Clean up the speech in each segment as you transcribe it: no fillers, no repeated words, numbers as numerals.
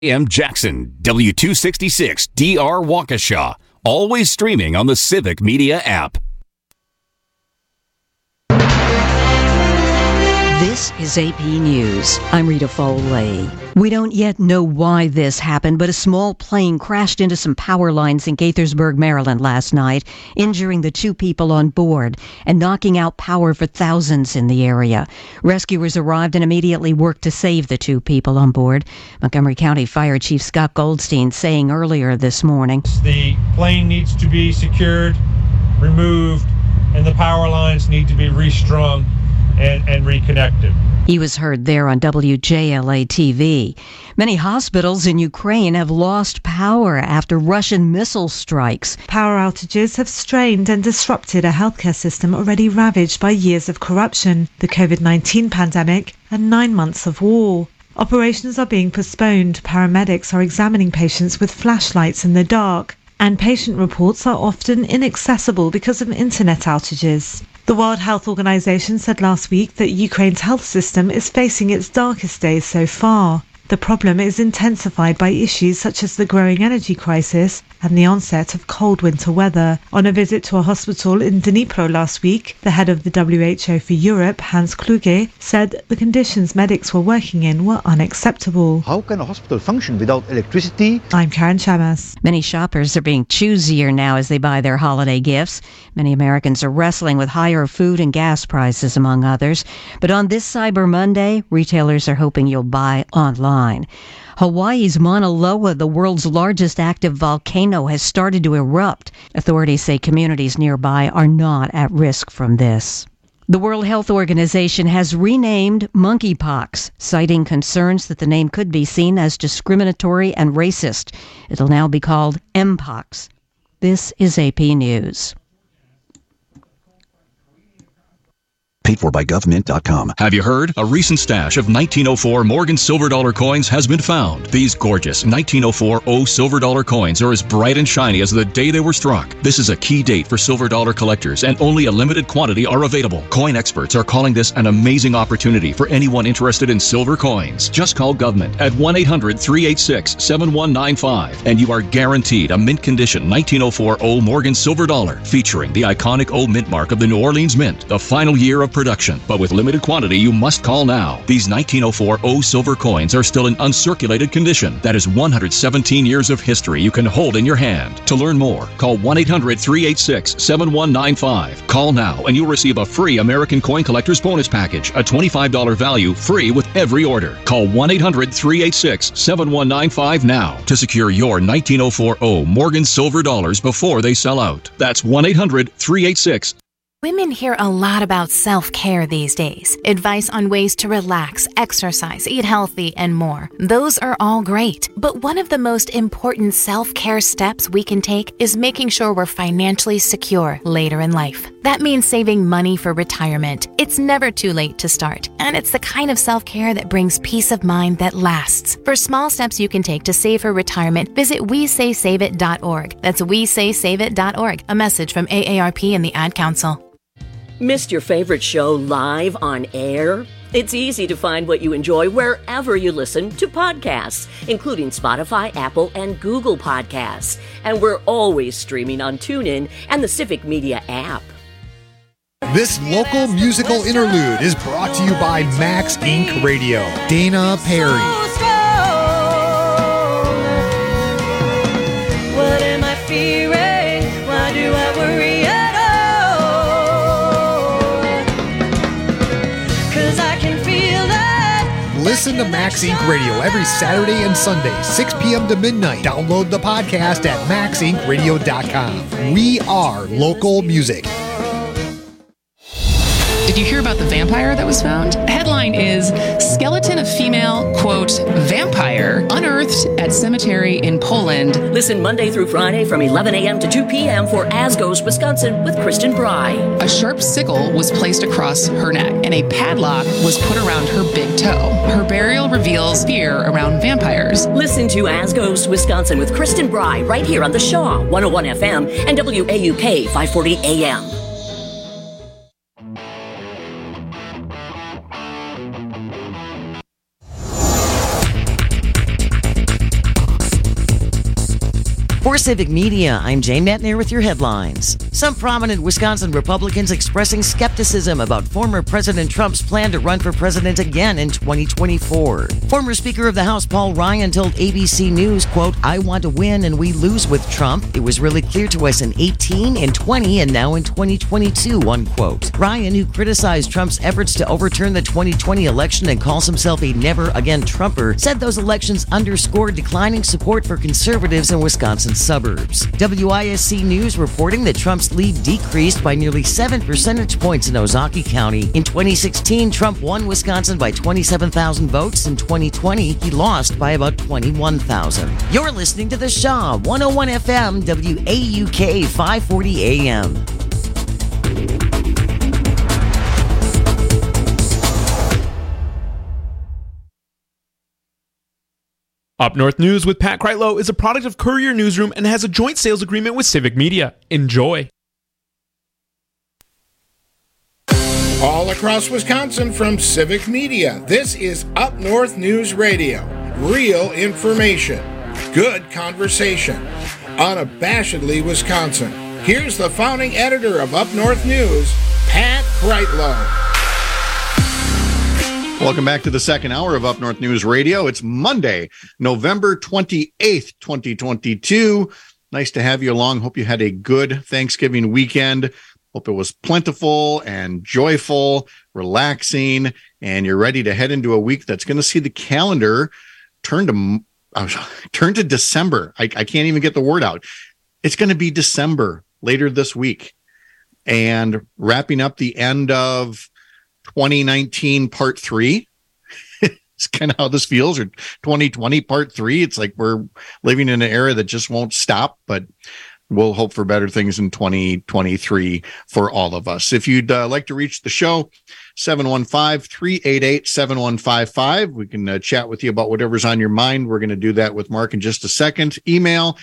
AM Jackson, W266 DR Waukesha. Always streaming on the Civic Media app. This is AP News. I'm Rita Foley. We don't yet know why this happened, but a small plane crashed into some power lines in Gaithersburg, Maryland last night, injuring the 2 people on board and knocking out power for thousands in the area. Rescuers arrived and immediately worked to save the 2 people on board. Montgomery County Fire Chief Scott Goldstein saying earlier this morning, the plane needs to be secured, removed, and the power lines need to be restrung and reconnected. He was heard there on WJLA TV. Many hospitals in Ukraine have lost power after Russian missile strikes. Power outages have strained and disrupted a healthcare system already ravaged by years of corruption, the COVID-19 pandemic, and 9 months of war. Operations are being postponed. Paramedics are examining patients with flashlights in the dark, and patient reports are often inaccessible because of internet outages. The World Health Organization said last week that Ukraine's health system is facing its darkest days so far. The problem is intensified by issues such as the growing energy crisis and the onset of cold winter weather. On a visit to a hospital in Dnipro last week, the head of the WHO for Europe, Hans Kluge, said the conditions medics were working in were unacceptable. How can a hospital function without electricity? I'm Karen Chamas. Many shoppers are being choosier now as they buy their holiday gifts. Many Americans are wrestling with higher food and gas prices, among others. But on this Cyber Monday, retailers are hoping you'll buy online. Hawaii's Mauna Loa, the world's largest active volcano, has started to erupt. Authorities say communities nearby are not at risk from this. The World Health Organization has renamed monkeypox, citing concerns that the name could be seen as discriminatory and racist. It'll now be called Mpox. This is AP News. Paid for by government.com. Have you heard? A recent stash of 1904 Morgan silver dollar coins has been found. These gorgeous 1904 O silver dollar coins are as bright and shiny as the day they were struck. This is a key date for silver dollar collectors, and only a limited quantity are available. Coin experts are calling this an amazing opportunity for anyone interested in silver coins. Just call government at 1-800-386-7195, and you are guaranteed a mint condition 1904 O Morgan silver dollar, featuring the iconic O mint mark of the New Orleans Mint. The final year of production, but with limited quantity, you must call now. These 1904 O silver coins are still in uncirculated condition. That is 117 years of history you can hold in your hand. To learn more, call 1-800-386-7195. Call now and you'll receive a free American Coin Collector's Bonus Package, a $25 value, free with every order. Call 1-800-386-7195 now to secure your 1904 O Morgan silver dollars before they sell out. That's 1-800-386. Women hear a lot about self-care these days. Advice on ways to relax, exercise, eat healthy, and more. Those are all great. But one of the most important self-care steps we can take is making sure we're financially secure later in life. That means saving money for retirement. It's never too late to start. And it's the kind of self-care that brings peace of mind that lasts. For small steps you can take to save for retirement, visit WeSaySaveIt.org. That's WeSaySaveIt.org. A message from AARP and the Ad Council. Missed your favorite show live on air? It's easy to find what you enjoy wherever you listen to podcasts, including Spotify, Apple, and Google Podcasts. And we're always streaming on TuneIn and the Civic Media app. This local musical interlude is brought to you by Max Inc. Radio. Dana Perry. What am I fearing? Why do I worry at all? 'Cause I can feel that. Listen to Max Inc. Radio every Saturday and Sunday, 6 p.m. to midnight. Download the podcast at maxincradio.com. We are local music. Did you hear about the vampire that was found? The headline is Skeleton of Female, quote, Vampire Unearthed at Cemetery in Poland. Listen Monday through Friday from 11 a.m. to 2 p.m. for As Goes Wisconsin with Kristen Bry. A sharp sickle was placed across her neck and a padlock was put around her big toe. Her burial reveals fear around vampires. Listen to As Goes Wisconsin with Kristen Bry right here on the Shaw 101 FM and WAUK 540 AM. For Civic Media, I'm Jane Metner with your headlines. Some prominent Wisconsin Republicans expressing skepticism about former President Trump's plan to run for president again in 2024. Former Speaker of the House Paul Ryan told ABC News, quote, "I want to win and we lose with Trump. It was really clear to us in 18, in 20, and now in 2022, unquote. Ryan, who criticized Trump's efforts to overturn the 2020 election and calls himself a never-again Trumper, said those elections underscored declining support for conservatives in Wisconsin suburbs. WISC News reporting that Trump's lead decreased by nearly 7 percentage points in Ozaukee County. In 2016, Trump won Wisconsin by 27,000 votes. In 2020, he lost by about 21,000. You're listening to The Shaw, 101 FM, WAUK 540 AM. Up North News with Pat Kreitlow is a product of Courier Newsroom and has a joint sales agreement with Civic Media. Enjoy. All across Wisconsin from Civic Media, this is Up North News Radio. Real information, good conversation, unabashedly Wisconsin. Here's the founding editor of Up North News, Pat Kreitlow. Welcome back to the second hour of Up North News Radio. It's Monday, November 28th, 2022. Nice to have you along. Hope you had a good Thanksgiving weekend. Hope it was plentiful and joyful, relaxing, and you're ready to head into a week that's going to see the calendar turn to December. I can't even get the word out. It's going to be December later this week, and wrapping up the end of 2019 part 3. It's kind of how this feels, or 2020 part 3. It's like we're living in an era that just won't stop, but we'll hope for better things in 2023 for all of us. If you'd like to reach the show, 715-388-7155. We can chat with you about whatever's on your mind. We're going to do that with Mark in just a second. Email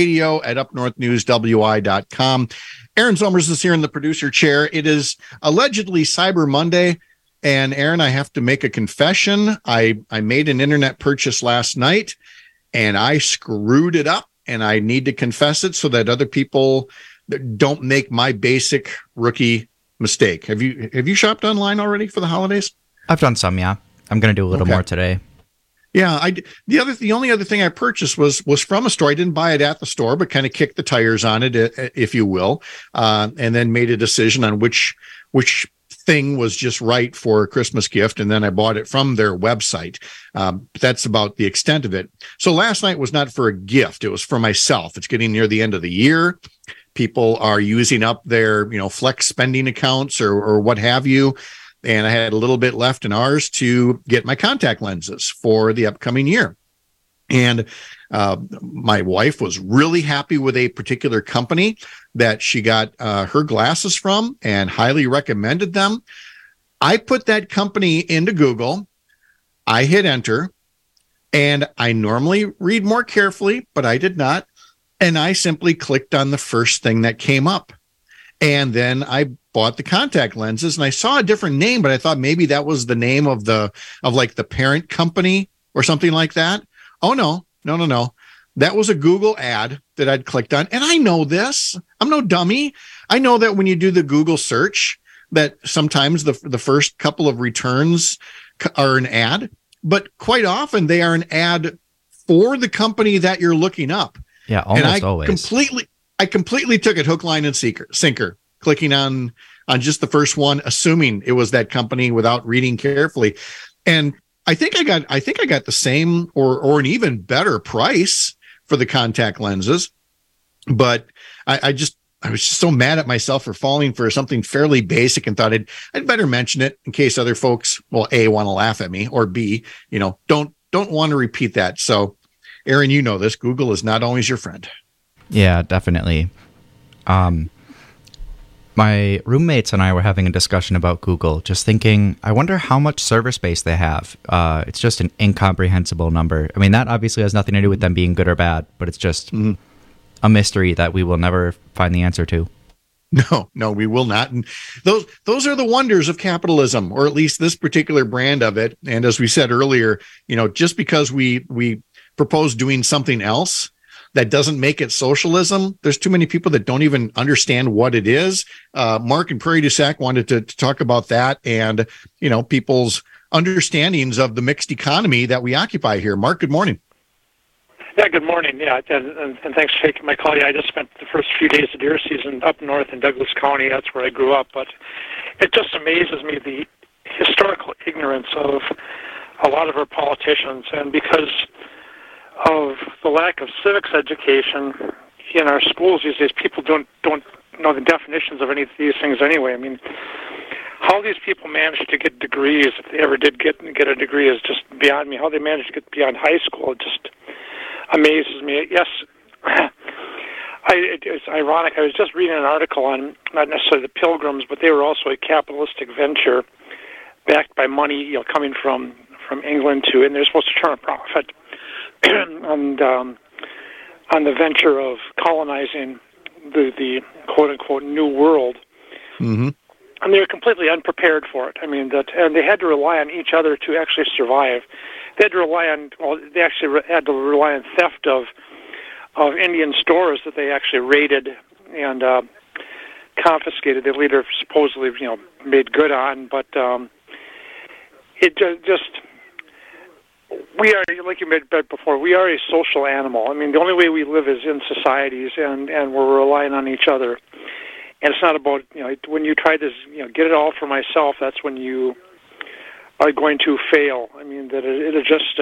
radio@upnorthnewswi.com. Aaron Somers is here in the producer chair. It is allegedly Cyber Monday. And Aaron, I have to make a confession. I made an internet purchase last night and I screwed it up, and I need to confess it so that other people don't make my basic rookie mistake. Have you shopped online already for the holidays? I've done some, yeah. I'm going to do a little more today. Yeah, the only other thing I purchased was from a store. I didn't buy it at the store, but kind of kicked the tires on it, if you will, and then made a decision on which thing was just right for a Christmas gift, and then I bought it from their website. That's about the extent of it. So last night was not for a gift; it was for myself. It's getting near the end of the year. People are using up their flex spending accounts or what have you. And I had a little bit left in ours to get my contact lenses for the upcoming year. And my wife was really happy with a particular company that she got her glasses from and highly recommended them. I put that company into Google. I hit enter, and I normally read more carefully, but I did not. And I simply clicked on the first thing that came up. And then I bought the contact lenses, and I saw a different name, but I thought maybe that was the name of the parent company or something like that. Oh, no. That was a Google ad that I'd clicked on. And I know this. I'm no dummy. I know that when you do the Google search, that sometimes the first couple of returns are an ad, but quite often they are an ad for the company that you're looking up. Yeah, almost always. I completely took it hook, line, and sinker, clicking on just the first one, assuming it was that company without reading carefully. And I think I got the same or an even better price for the contact lenses. But I was just so mad at myself for falling for something fairly basic, and thought I'd better mention it in case other folks, well, A, want to laugh at me, or B, don't want to repeat that. So, Aaron, you know this. Google is not always your friend. Yeah, definitely. My roommates and I were having a discussion about Google, just thinking, I wonder how much server space they have. It's just an incomprehensible number. I mean, that obviously has nothing to do with them being good or bad, but it's just a mystery that we will never find the answer to. No, we will not. And those are the wonders of capitalism, or at least this particular brand of it. And as we said earlier, just because we propose doing something else that doesn't make it socialism. There's too many people that don't even understand what it is. Mark and Prairie du Sac wanted to talk about that and, people's understandings of the mixed economy that we occupy here. Mark, good morning. Yeah, good morning. Yeah, and thanks for taking my call. Yeah, I just spent the first few days of deer season up north in Douglas County. That's where I grew up. But it just amazes me the historical ignorance of a lot of our politicians, and because of the lack of civics education in our schools these days, people don't know the definitions of any of these things anyway. I mean, how these people manage to get degrees, if they ever did get a degree, is just beyond me. How they manage to get beyond high school, it just amazes me. Yes, it's ironic. I was just reading an article on not necessarily the Pilgrims, but they were also a capitalistic venture backed by money, coming from England and they're supposed to turn a profit on the venture of colonizing the quote unquote new world. Mm-hmm. And they were completely unprepared for it. I mean, and they had to rely on each other to actually survive. They had to rely on theft of Indian stores that they actually raided and confiscated. They later supposedly, made good on. But it just, we are, like you made before, we are a social animal. I mean, the only way we live is in societies, and we're relying on each other. And it's not about, when you try this, get it all for myself, that's when you are going to fail. I mean, that it is just,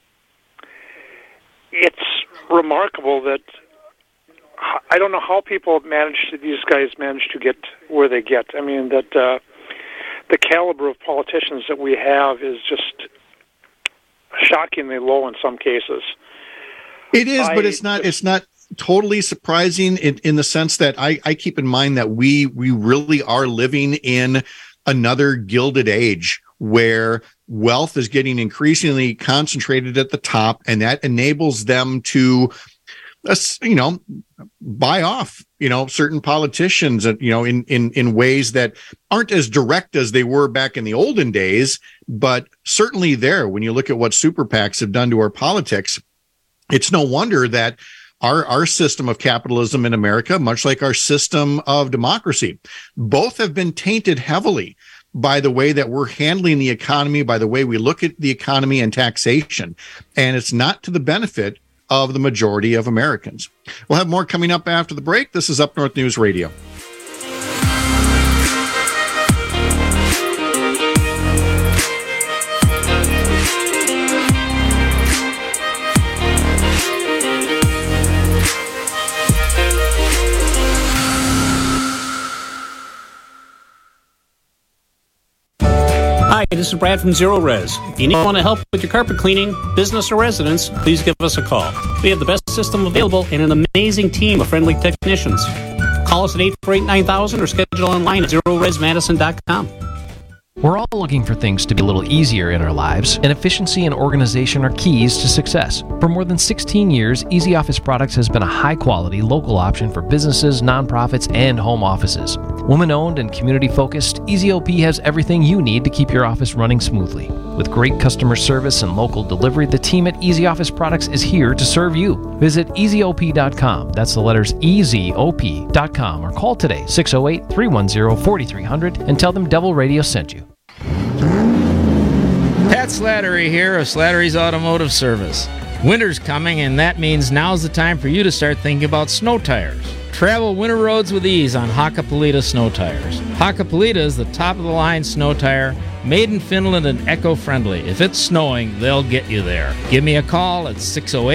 it's remarkable that I don't know how these guys manage to get where they get. I mean, that the caliber of politicians that we have is just shockingly low in some cases. It is, but it's not totally surprising in the sense that I keep in mind that we really are living in another Gilded Age where wealth is getting increasingly concentrated at the top, and that enables them to, buy off, certain politicians, in ways that aren't as direct as they were back in the olden days, but certainly there. When you look at what super PACs have done to our politics, it's no wonder that our system of capitalism in America, much like our system of democracy, both have been tainted heavily by the way that we're handling the economy, by the way we look at the economy and taxation. And it's not to the benefit of the majority of Americans. We'll have more coming up after the break. This is Up North News Radio. Hi, this is Brad from Zero Res. If you want to help with your carpet cleaning, business or residence, please give us a call. We have the best system available and an amazing team of friendly technicians. Call us at 848-9000 or schedule online at zeroresmadison.com. We're all looking for things to be a little easier in our lives, and efficiency and organization are keys to success. For more than 16 years, Easy Office Products has been a high-quality local option for businesses, nonprofits, and home offices. Woman-owned and community-focused, EasyOP has everything you need to keep your office running smoothly. With great customer service and local delivery, the team at Easy Office Products is here to serve you. Visit EasyOP.com. That's the letters EasyOP.com, or call today 608-310-4300 and tell them Devil Radio sent you. Pat Slattery here of Slattery's Automotive Service. Winter's coming, and that means now's the time for you to start thinking about snow tires. Travel winter roads with ease on Hakkapeliitta snow tires. Hakkapeliitta is the top-of-the-line snow tire, made in Finland and eco-friendly. If it's snowing, they'll get you there. Give me a call at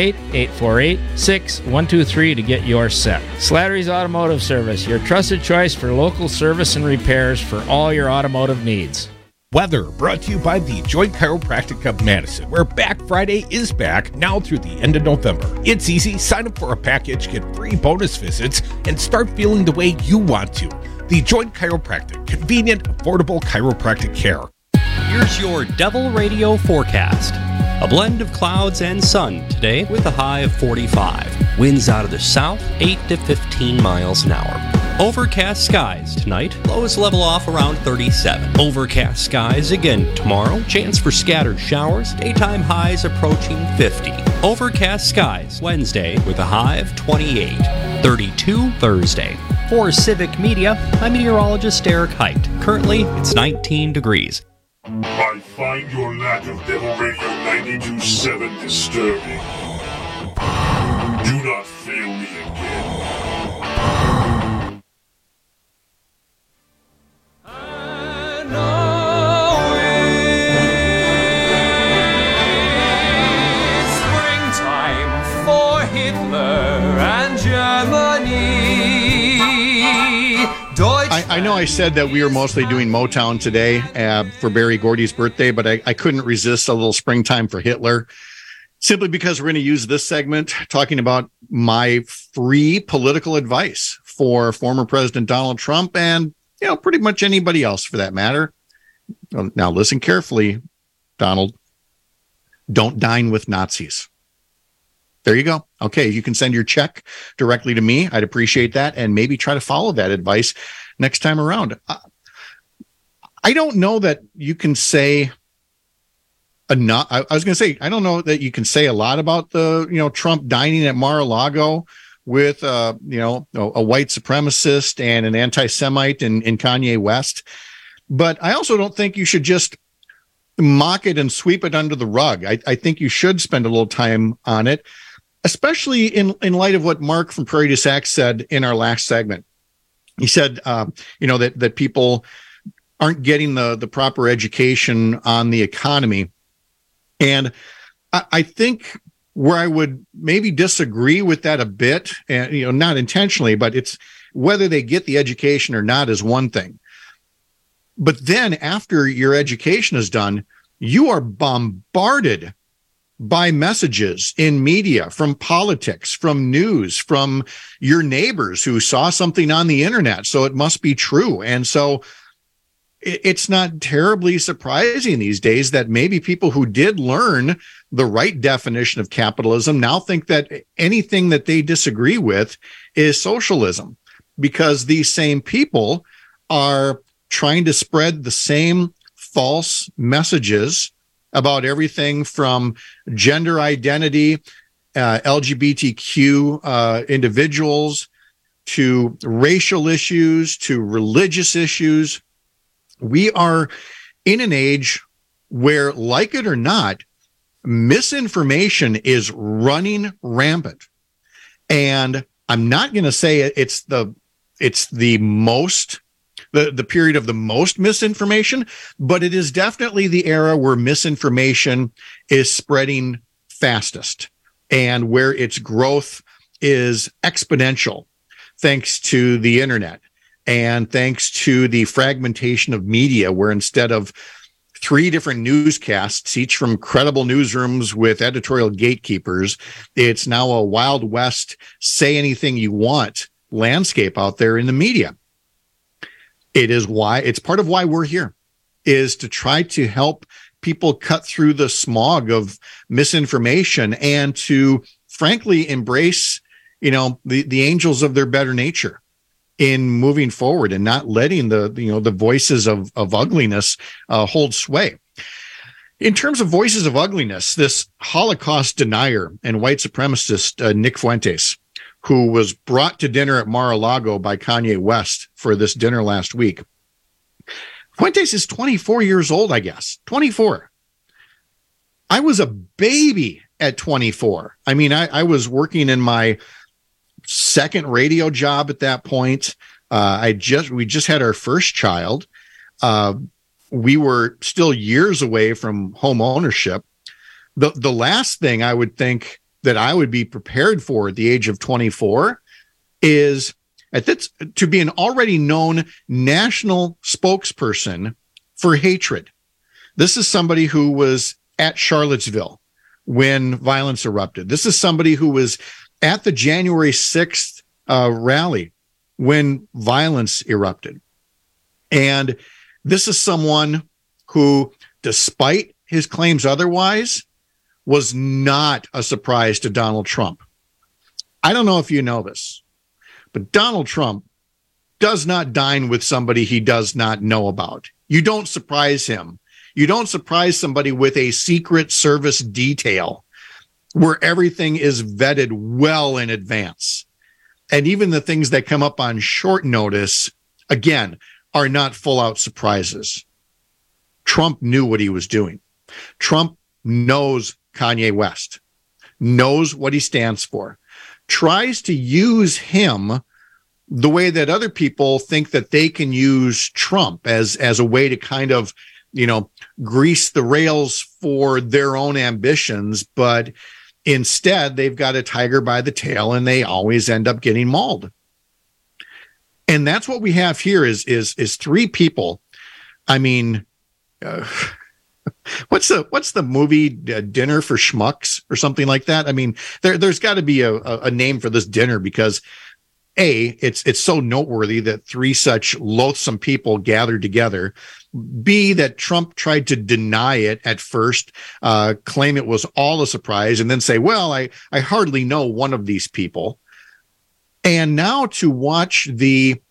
608-848-6123 to get yours set. Slattery's Automotive Service, your trusted choice for local service and repairs for all your automotive needs. Weather brought to you by the Joint Chiropractic of Madison, where Back Friday is back now through the end of November. It's easy. Sign up for a package, get free bonus visits, and start feeling the way you want to. The Joint Chiropractic, convenient, affordable chiropractic care. Here's your Devil Radio forecast. A blend of clouds and sun today with a high of 45. Winds out of the south, 8 to 15 miles an hour. Overcast skies tonight. Lows level off around 37. Overcast skies again tomorrow. Chance for scattered showers. Daytime highs approaching 50. Overcast skies Wednesday with a high of 28. 32 Thursday. For Civic Media, I'm meteorologist Eric Height. Currently, it's 19 degrees. I find your lack of Devil Radio 92.7 disturbing. Do not fail me again. Springtime for Hitler and Germany. I know I said that we were mostly doing Motown today for Barry Gordy's birthday, but I couldn't resist a little Springtime for Hitler, simply because we're going to use this segment talking about my free political advice for former President Donald Trump and, pretty much anybody else for that matter. Now, listen carefully, Donald. Don't dine with Nazis. There you go. Okay, you can send your check directly to me. I'd appreciate that, and maybe try to follow that advice next time around. I don't know that you can say enough. I was going to say, I don't know that you can say a lot about the, Trump dining at Mar-a-Lago with, a white supremacist and an anti-Semite in Kanye West. But I also don't think you should just mock it and sweep it under the rug. I think you should spend a little time on it, especially in light of what Mark from Prairie du Sac said in our last segment. He said, that people aren't getting the proper education on the economy. And I think where I would maybe disagree with that a bit, and, not intentionally, but it's whether they get the education or not is one thing. But then after your education is done, you are bombarded by messages in media, from politics, from news, from your neighbors who saw something on the internet, so it must be true. And so it's not terribly surprising these days that maybe people who did learn the right definition of capitalism now think that anything that they disagree with is socialism, because these same people are trying to spread the same false messages about everything from gender identity, LGBTQ individuals, to racial issues, to religious issues. We are in an age where, like it or not, misinformation is running rampant. And I'm not going to say it's the period of the most misinformation, but it is definitely the era where misinformation is spreading fastest and where its growth is exponential, thanks to the internet and thanks to the fragmentation of media, where instead of 3 different newscasts, each from credible newsrooms with editorial gatekeepers, it's now a Wild West, say anything you want landscape out there in the media. It's part of why we're here, is to try to help people cut through the smog of misinformation and to frankly embrace, the angels of their better nature in moving forward and not letting the voices of ugliness hold sway. In terms of voices of ugliness, this Holocaust denier and white supremacist Nick Fuentes, who was brought to dinner at Mar-a-Lago by Kanye West for this dinner last week. Fuentes is 24 years old, I guess. 24. I was a baby at 24. I mean, I was working in my second radio job at that point. We just had our first child. We were still years away from home ownership. The last thing I would think that I would be prepared for at the age of 24 is to be an already known national spokesperson for hatred. This is somebody who was at Charlottesville when violence erupted. This is somebody who was at the January 6th rally when violence erupted. And this is someone who, despite his claims otherwise, was not a surprise to Donald Trump. I don't know if you know this, but Donald Trump does not dine with somebody he does not know about. You don't surprise him. You don't surprise somebody with a Secret Service detail where everything is vetted well in advance. And even the things that come up on short notice, again, are not full-out surprises. Trump knew what he was doing. Trump knows Kanye West, knows what he stands for, tries to use him the way that other people think that they can use Trump as a way to kind of, grease the rails for their own ambitions. But instead, they've got a tiger by the tail, and they always end up getting mauled. And that's what we have here is three people. I mean, what's the movie Dinner for Schmucks or something like that? I mean, there's got to be a name for this dinner, because A, it's so noteworthy that three such loathsome people gathered together. B, that Trump tried to deny it at first, claim it was all a surprise, and then say, well, I hardly know one of these people. And now to watch the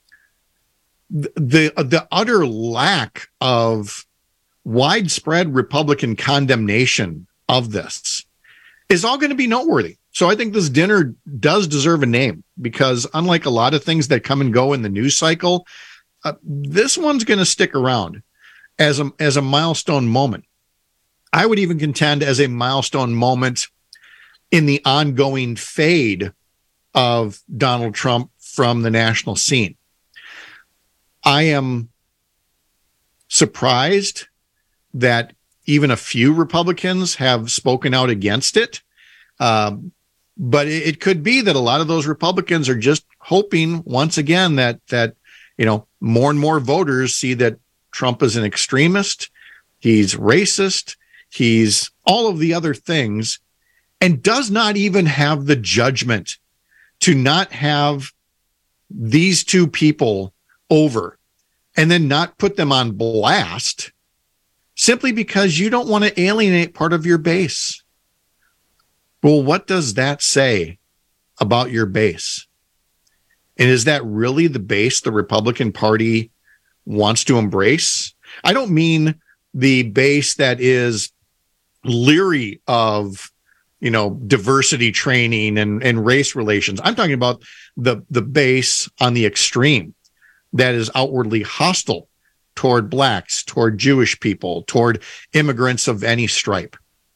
utter lack of widespread Republican condemnation of this is all going to be noteworty. So I think this dinner does deserve a name, because unlike a lot of things that come and go in the news cycle, this one's going to stick around as a milestone moment. I would even contend as a milestone moment in the ongoing fade of Donald Trump from the national scene. I am surprised that even a few Republicans have spoken out against it. But it could be that a lot of those Republicans are just hoping once again that more and more voters see that Trump is an extremist, he's racist, he's all of the other things, and does not even have the judgment to not have these two people over and then not put them on blast simply because you don't want to alienate part of your base. Well, what does that say about your base? And is that really the base the Republican Party wants to embrace? I don't mean the base that is leery of, diversity training and race relations. I'm talking about the base on the extreme that is outwardly hostile toward blacks, toward Jewish people, toward immigrants of any stripe.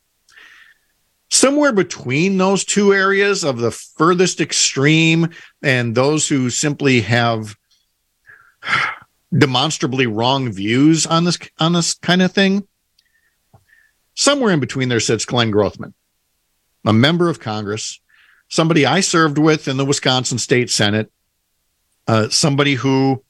Somewhere between those two areas of the furthest extreme and those who simply have demonstrably wrong views on this kind of thing, somewhere in between there sits Glenn Grothman, a member of Congress, somebody I served with in the Wisconsin State Senate, somebody who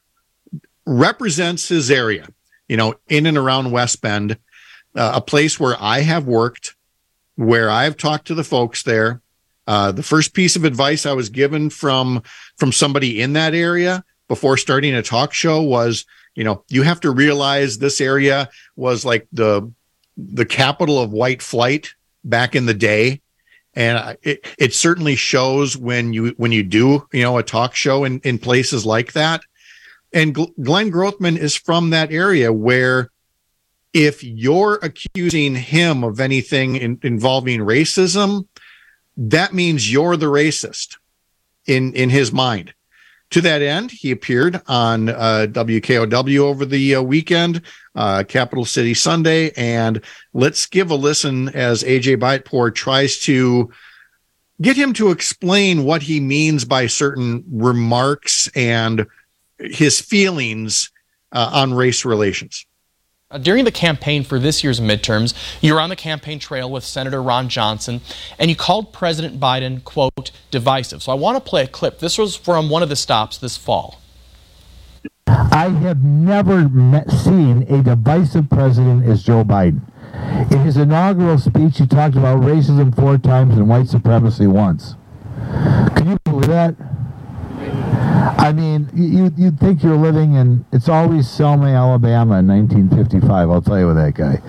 represents his area, in and around West Bend, a place where I have worked, where I've talked to the folks there. The first piece of advice I was given from somebody in that area before starting a talk show was, you have to realize this area was like the capital of white flight back in the day. And it certainly shows when you do, a talk show in places like that. And Glenn Grothman is from that area where if you're accusing him of anything involving racism, that means you're the racist in his mind. To that end, he appeared on WKOW over the weekend, Capital City Sunday, and let's give a listen as AJ Beitpour tries to get him to explain what he means by certain remarks and his feelings on race relations. During the campaign for this year's midterms, you were on the campaign trail with Senator Ron Johnson, and you called President Biden, quote, divisive. So I want to play a clip. This was from one of the stops this fall. I have never seen a divisive president as Joe Biden. In his inaugural speech, he talked about racism 4 times and white supremacy once. Can you believe that? I mean, you'd think you're living in, it's always Selma, Alabama in 1955, I'll tell you with that guy.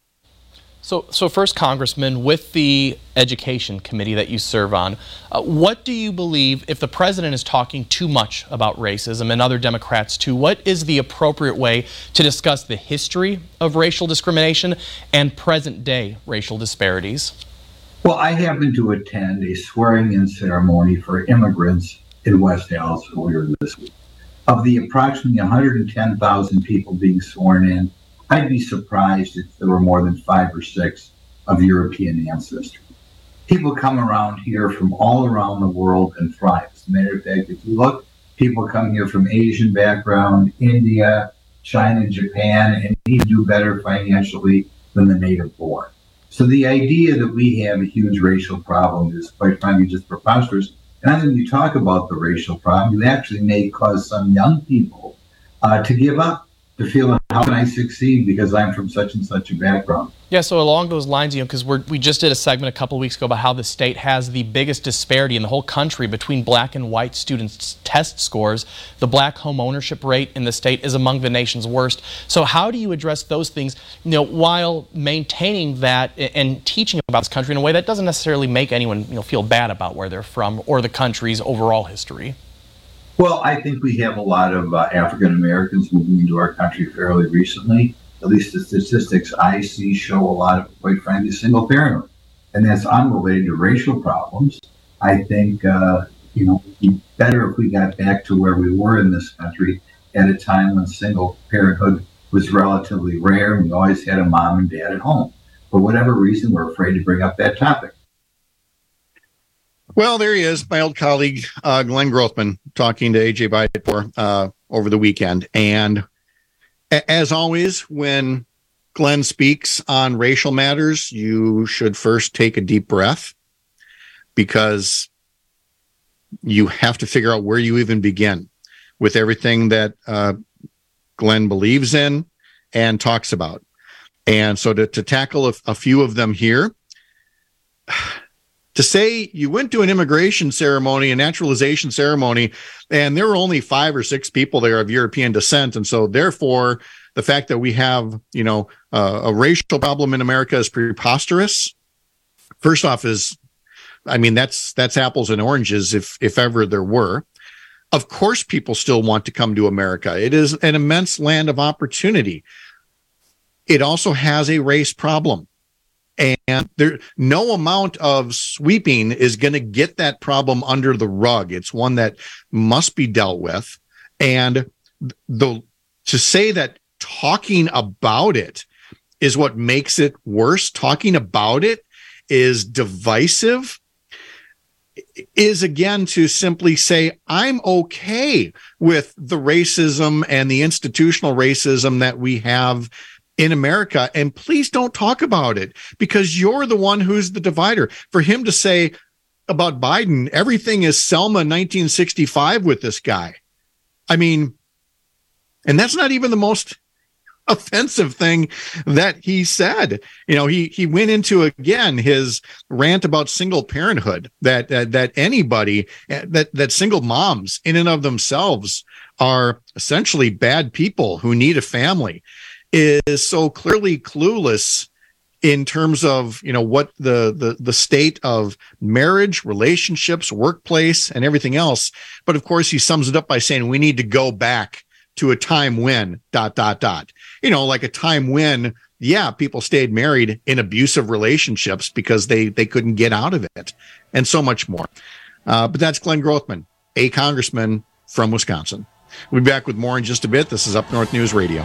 So first, Congressman, with the Education Committee that you serve on, what do you believe, if the president is talking too much about racism and other Democrats too, what is the appropriate way to discuss the history of racial discrimination and present-day racial disparities? Well, I happened to attend a swearing-in ceremony for immigrants in West Dallas earlier this week. Of the approximately 110,000 people being sworn in, I'd be surprised if there were more than 5 or 6 of European ancestry. People come around here from all around the world and thrive. As a matter of fact, if you look, people come here from Asian background, India, China, Japan, and they do better financially than the native born. So the idea that we have a huge racial problem is, quite frankly, just preposterous. And I think when you talk about the racial problem, you actually may cause some young people to give up, to feel, how can I succeed because I'm from such and such a background. Yeah, so along those lines, because we just did a segment a couple of weeks ago about how the state has the biggest disparity in the whole country between black and white students' test scores. The black home ownership rate in the state is among the nation's worst. So how do you address those things, while maintaining that and teaching about this country in a way that doesn't necessarily make anyone feel bad about where they're from or the country's overall history? Well, I think we have a lot of African Americans moving into our country fairly recently. At least the statistics I see show a lot of, quite frankly, single parenthood. And that's unrelated to racial problems. I think, it'd be better if we got back to where we were in this country at a time when single parenthood was relatively rare and we always had a mom and dad at home. For whatever reason, we're afraid to bring up that topic. Well, there he is, my old colleague, Glenn Grothman, talking to A.J. Bidepor over the weekend. And as always, when Glenn speaks on racial matters, you should first take a deep breath because you have to figure out where you even begin with everything that Glenn believes in and talks about. And so to tackle a few of them here, to say you went to an immigration ceremony, a naturalization ceremony, and there were only 5 or 6 people there of European descent. And so therefore, the fact that we have, a racial problem in America is preposterous. First off that's apples and oranges if ever there were. Of course, people still want to come to America. It is an immense land of opportunity. It also has a race problem. And no amount of sweeping is going to get that problem under the rug. It's one that must be dealt with. And to say that talking about it is what makes it worse, talking about it is divisive, is again to simply say, I'm okay with the racism and the institutional racism that we have in America, and please don't talk about it because you're the one who's the divider. For him to say about Biden, everything is Selma 1965 with this guy. And that's not even the most offensive thing that he said. He went into, again, his rant about single parenthood, that anybody, that single moms in and of themselves are essentially bad people who need a family, is so clearly clueless in terms of, what the state of marriage, relationships, workplace, and everything else. But of course, he sums it up by saying we need to go back to a time when ... like a time when, people stayed married in abusive relationships because they couldn't get out of it, and so much more. But that's Glenn Grothman, a congressman from Wisconsin. We'll be back with more in just a bit. This is Up North News Radio.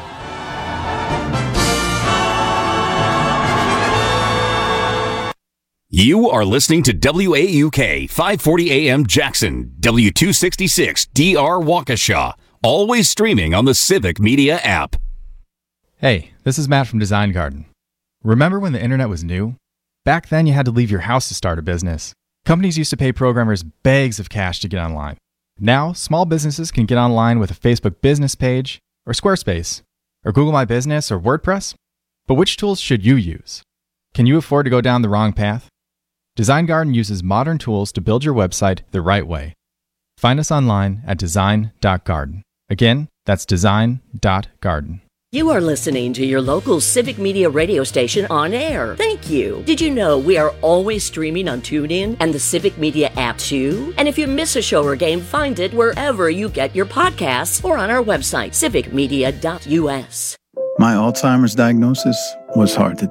You are listening to WAUK 540 AM Jackson, W266 DR Waukesha, always streaming on the Civic Media app. Hey, this is Matt from Design Garden. Remember when the internet was new? Back then you had to leave your house to start a business. Companies used to pay programmers bags of cash to get online. Now, small businesses can get online with a Facebook business page, or Squarespace, or Google My Business, or WordPress. But which tools should you use? Can you afford to go down the wrong path? Design Garden uses modern tools to build your website the right way. Find us online at design.garden. Again, that's design.garden. You are listening to your local Civic Media radio station on air. Thank you. Did you know we are always streaming on TuneIn and the Civic Media app too? And if you miss a show or game, find it wherever you get your podcasts or on our website, civicmedia.us. My Alzheimer's diagnosis was hard to take.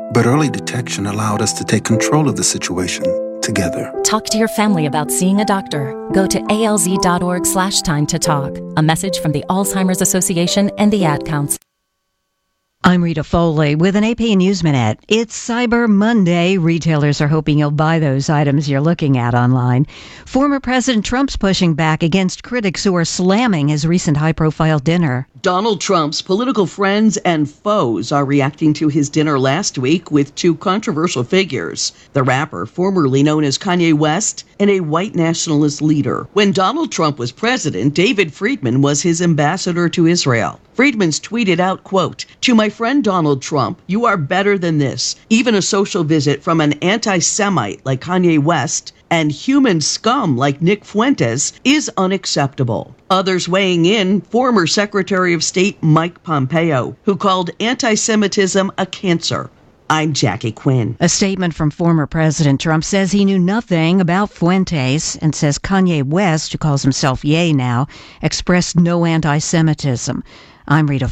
But early detection allowed us to take control of the situation together. Talk to your family about seeing a doctor. Go to alz.org/time to talk. A message from the Alzheimer's Association and the Ad Council. I'm Rita Foley with an AP News Minute. It's Cyber Monday. Retailers are hoping you'll buy those items you're looking at online. Former President Trump's pushing back against critics who are slamming his recent high-profile dinner. Donald Trump's political friends and foes are reacting to his dinner last week with two controversial figures. The rapper, formerly known as Kanye West, and a white nationalist leader. When Donald Trump was president, David Friedman was his ambassador to Israel. Friedman's tweeted out, quote, "To my friend Donald Trump, you are better than this. Even a social visit from an anti-Semite like Kanye West and human scum like Nick Fuentes is unacceptable." Others weighing in, former Secretary of State Mike Pompeo, who called anti-Semitism a cancer. I'm Jackie Quinn. A statement from former President Trump says he knew nothing about Fuentes and says Kanye West, who calls himself Ye now, expressed no anti-Semitism. I'm Rita.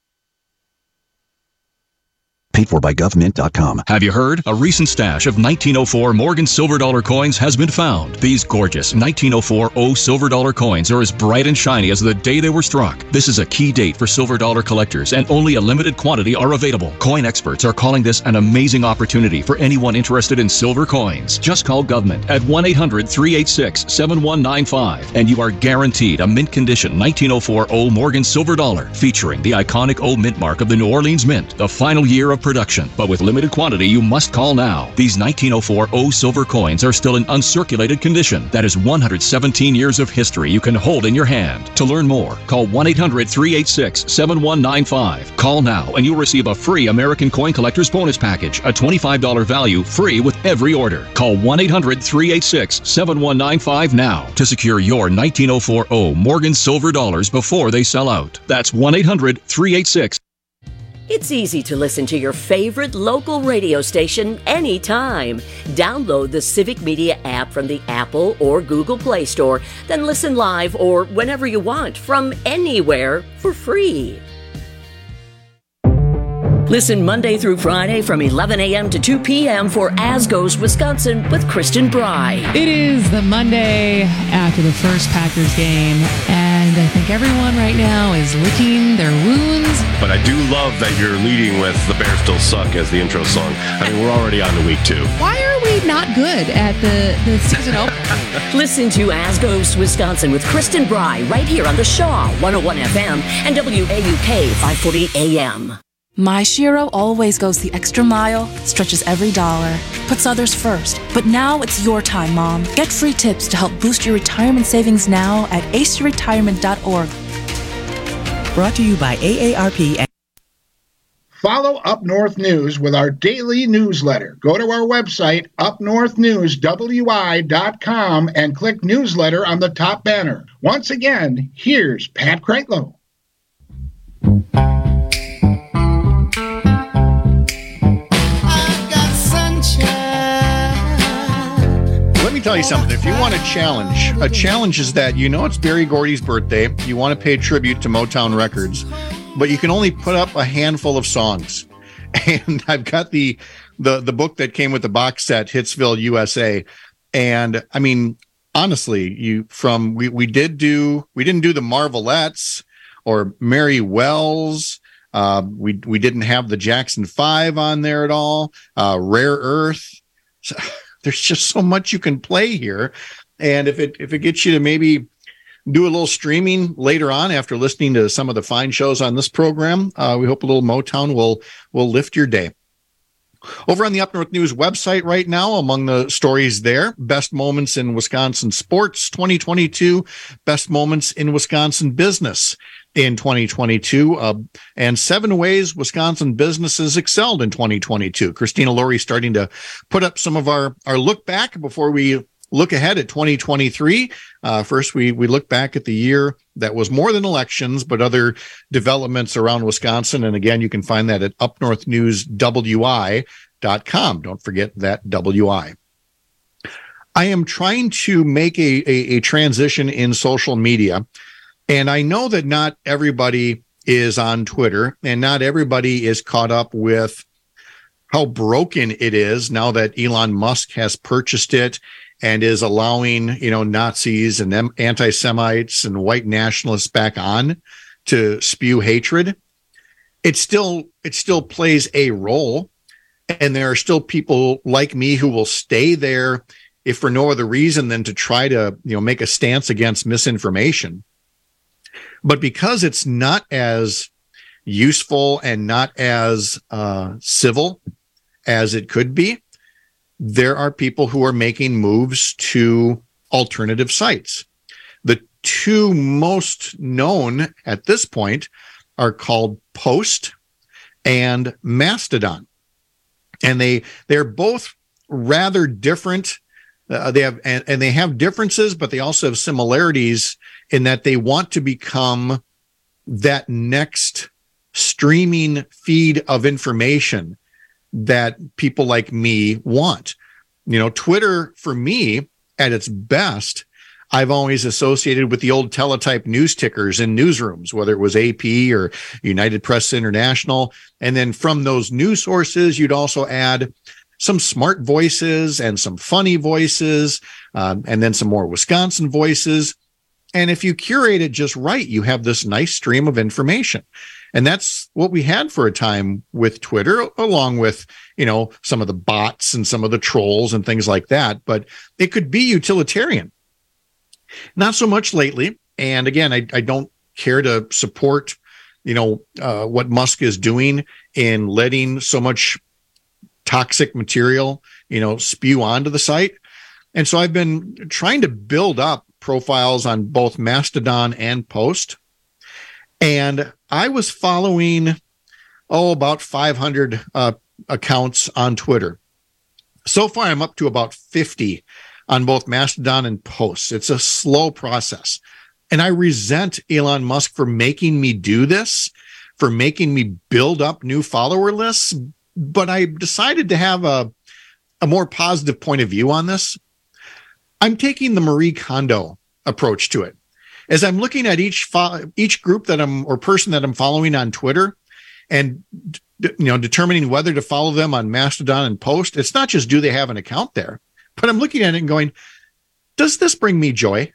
Paid for by government.com. Have you heard? A recent stash of 1904 Morgan silver dollar coins has been found. These gorgeous 1904 O silver dollar coins are as bright and shiny as the day they were struck. This is a key date for silver dollar collectors, and only a limited quantity are available. Coin experts are calling this an amazing opportunity for anyone interested in silver coins. Just call government at 1-800-386-7195, and you are guaranteed a mint condition 1904 O Morgan silver dollar, featuring the iconic O mint mark of the New Orleans Mint, the final year of production. But with limited quantity, you must call now. These 1904 O silver coins are still in uncirculated condition. That is 117 years of history you can hold in your hand. To learn more, call 1-800-386-7195. Call now and you'll receive a free American Coin Collector's Bonus Package, a $25 value, free with every order. Call 1-800-386-7195 now to secure your 1904 O Morgan silver dollars before they sell out. That's 1-800-386. It's easy to listen to your favorite local radio station anytime. Download the Civic Media app from the Apple or Google Play Store, then listen live or whenever you want from anywhere for free. Listen Monday through Friday from 11 a.m. to 2 p.m. for As Goes Wisconsin with Kristen Bry. It is the Monday after the first Packers game, and I think everyone right now is licking their wounds. But I do love that you're leading with The Bears Still Suck as the intro song. I mean, we're already on to week 2. Why are we not good at the season opener? Listen to As Goes Wisconsin with Kristen Bry right here on the Shaw 101 FM and WAUK 540 AM. My Shiro always goes the extra mile, stretches every dollar, puts others first. But now it's your time, Mom. Get free tips to help boost your retirement savings now at aceyourretirement.org. Brought to you by AARP. Follow Up North News with our daily newsletter. Go to our website, upnorthnewswi.com, and click newsletter on the top banner. Once again, here's Pat Kreitlow. Let me tell you something. If you want a challenge is that it's Berry Gordy's birthday. You want to pay tribute to Motown Records, but you can only put up a handful of songs. And I've got the book that came with the box set, Hitsville USA. And I mean, honestly, we didn't do the Marvelettes or Mary Wells. We didn't have the Jackson 5 on there at all. Rare Earth. So, there's just so much you can play here. And if it gets you to maybe do a little streaming later on after listening to some of the fine shows on this program, we hope a little Motown will lift your day. Over on the Up North News website right now, among the stories there, best moments in Wisconsin sports 2022, best moments in Wisconsin business in 2022, and 7 ways Wisconsin businesses excelled in 2022. Christina Laurie starting to put up some of our look back before we look ahead at 2023. First, we look back at the year that was more than elections, but other developments around Wisconsin. And again, you can find that at upnorthnewswi.com. Don't forget that WI. I am trying to make a transition in social media. And I know that not everybody is on Twitter and not everybody is caught up with how broken it is now that Elon Musk has purchased it and is allowing, Nazis and anti-Semites and white nationalists back on to spew hatred. It still plays a role. And there are still people like me who will stay there if for no other reason than to try to, make a stance against misinformation. But because it's not as useful and not as civil as it could be, there are people who are making moves to alternative sites. The two most known at this point are called Post and Mastodon. And they're both rather different. They have differences, but they also have similarities in that they want to become that next streaming feed of information that people like me want. Twitter, for me, at its best, I've always associated with the old teletype news tickers in newsrooms, whether it was AP or United Press International. And then from those news sources, you'd also add some smart voices and some funny voices, and then some more Wisconsin voices. And if you curate it just right, you have this nice stream of information. And that's what we had for a time with Twitter, along with, some of the bots and some of the trolls and things like that. But it could be utilitarian. Not so much lately. And again, I don't care to support, what Musk is doing in letting so much toxic material, spew onto the site. And so I've been trying to build up profiles on both Mastodon and Post. And I was following, about 500 accounts on Twitter. So far, I'm up to about 50 on both Mastodon and Post. It's a slow process. And I resent Elon Musk for making me do this, for making me build up new follower lists. But I decided to have a more positive point of view on this. I'm taking the Marie Kondo approach to it. As I'm looking at each group person that I'm following on Twitter and, determining whether to follow them on Mastodon and Post, it's not just do they have an account there, but I'm looking at it and going, does this bring me joy?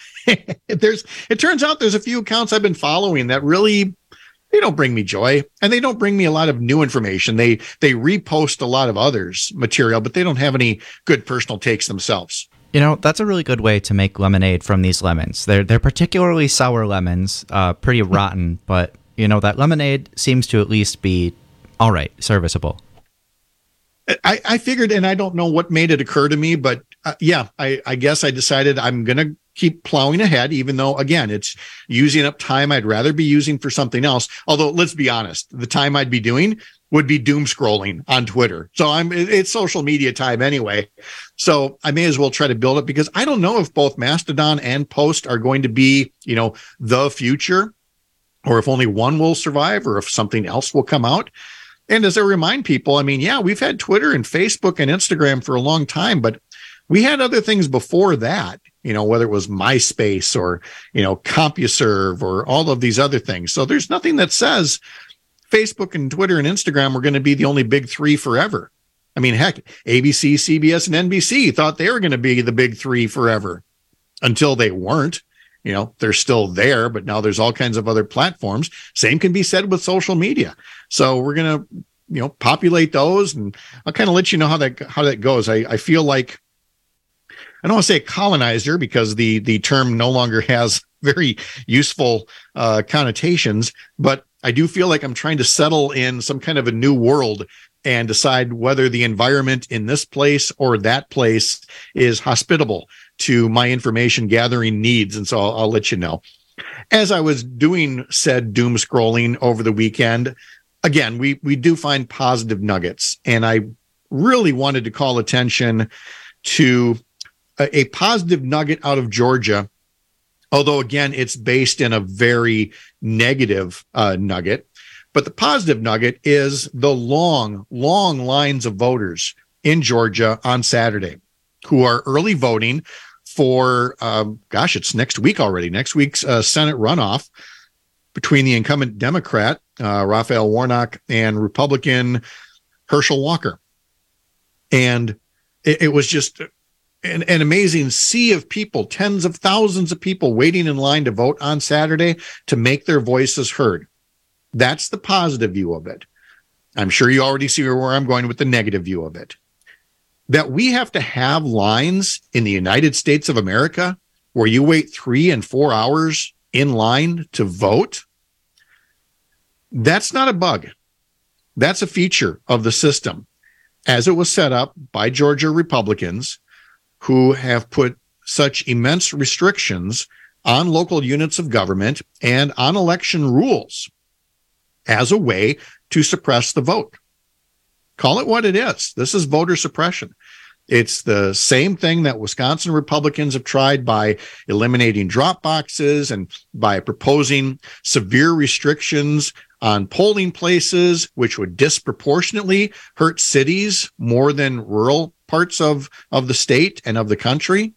It turns out there's a few accounts I've been following that really, they don't bring me joy, and they don't bring me a lot of new information. They repost a lot of others' material, but they don't have any good personal takes themselves. That's a really good way to make lemonade from these lemons. They're particularly sour lemons, pretty rotten, but that lemonade seems to at least be all right, serviceable. I figured, and I don't know what made it occur to me, but I guess I decided I'm going to keep plowing ahead, even though, again, it's using up time I'd rather be using for something else. Although, let's be honest, the time I'd be doing would be doom scrolling on Twitter. So it's social media time anyway. So I may as well try to build it, because I don't know if both Mastodon and Post are going to be, the future, or if only one will survive, or if something else will come out. And as I remind people, we've had Twitter and Facebook and Instagram for a long time, but we had other things before that, whether it was MySpace or, CompuServe or all of these other things. So there's nothing that says Facebook and Twitter and Instagram were going to be the only big three forever. Heck, ABC, CBS, and NBC thought they were going to be the big three forever until they weren't. They're still there, but now there's all kinds of other platforms. Same can be said with social media. So we're going to, populate those, and I'll kind of let you know how that goes. I feel like, I don't want to say colonizer, because the term no longer has very useful connotations, but I do feel like I'm trying to settle in some kind of a new world and decide whether the environment in this place or that place is hospitable to my information gathering needs. And so I'll let you know. As I was doing said doom scrolling over the weekend, again, we do find positive nuggets. And I really wanted to call attention to a positive nugget out of Georgia, although, again, it's based in a very negative nugget. But the positive nugget is the long, long lines of voters in Georgia on Saturday who are early voting for, it's next week already, next week's Senate runoff between the incumbent Democrat, Raphael Warnock, and Republican, Herschel Walker. And it was just an amazing sea of people, tens of thousands of people waiting in line to vote on Saturday to make their voices heard. That's the positive view of it. I'm sure you already see where I'm going with the negative view of it. That we have to have lines in the United States of America where you wait 3 and 4 hours in line to vote. That's not a bug. That's a feature of the system as it was set up by Georgia Republicans who have put such immense restrictions on local units of government and on election rules as a way to suppress the vote. Call it what it is. This is voter suppression. It's the same thing that Wisconsin Republicans have tried by eliminating drop boxes and by proposing severe restrictions on polling places, which would disproportionately hurt cities more than rural parts of the state and of the country.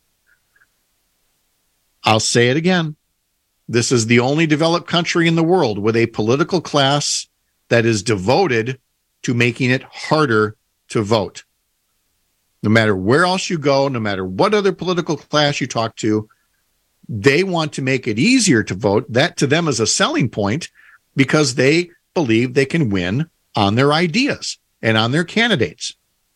I'll say it again. This is the only developed country in the world with a political class that is devoted to making it harder to vote. No matter where else you go, no matter what other political class you talk to, they want to make it easier to vote. That to them is a selling point because they believe they can win on their ideas and on their candidates.